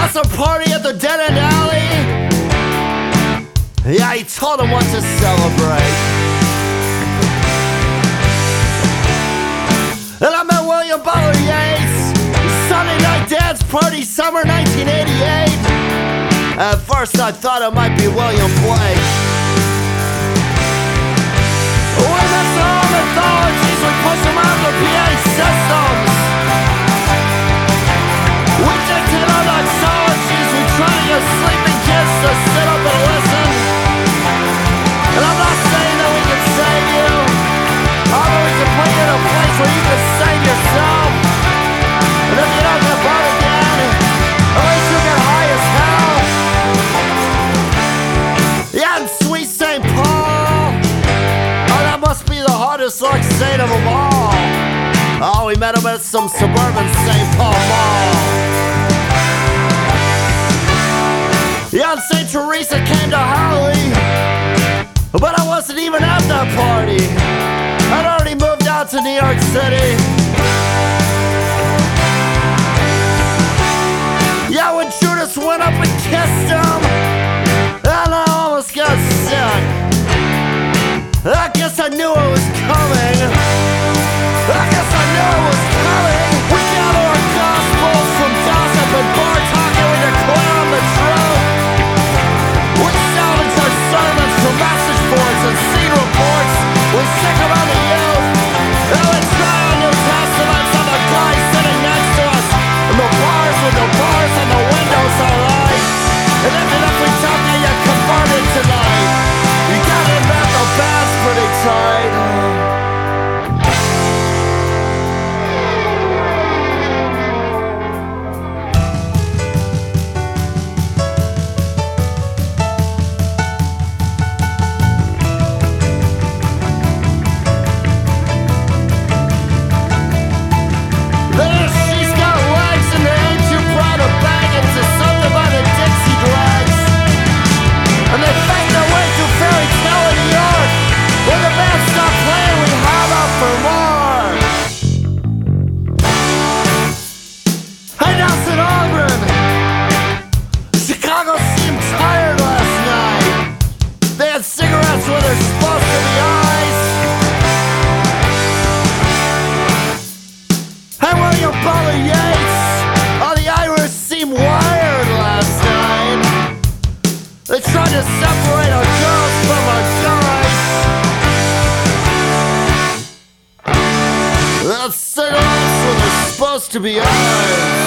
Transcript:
was a party at the Dead End Alley. Yeah, he told him what to celebrate. And I met William Butler Yeats. Sunday night dance party, summer 1988. At first I thought it might be William Blake. With his own mythologies, we push him out the PA systems. We dictate our doxologies, we try to get sleeping kids to sit up and listen. And I'm not saying that we can save you, although we can put you in a place where you can save yourself. And if you don't get born again, at least you'll get high as hell. Yeah, and sweet St. Paul, oh, that must be the hardest luck saint of them all. Oh, we met him at some suburban St. Paul mall. Yeah, and St. Teresa came to Holly, but I wasn't even at that party. I'd already moved out to New York City. Yeah, when Judas went up and kissed him, and I almost got sick. I guess I knew it was coming. I guess I knew it was coming. We gather our gospels from gossip and bar talking. We declare on the truth. We salvage our sermons from message boards and scene reports. We sick about the youth. And we try on New Testaments on the guy sitting next to us. And the bars with the bars and the windows are light. And if we tell you you're converted tonight, you gotta admit the band's pretty tight. She's got legs and they ain't too proud to bang into something by the Dixie Dregs. And they bang their way through Fairy Tale in New York. When the band stopped playing, we held up for more. Hey, Nelson Auburn, Chicago seemed tired last night. They had cigarettes where they're supposed to be eyes. Hey, William Butler Yeats, oh, the Irish seemed wired last night. They tried to separate our girls from our guys. That's cigarettes where they're supposed to be eyes.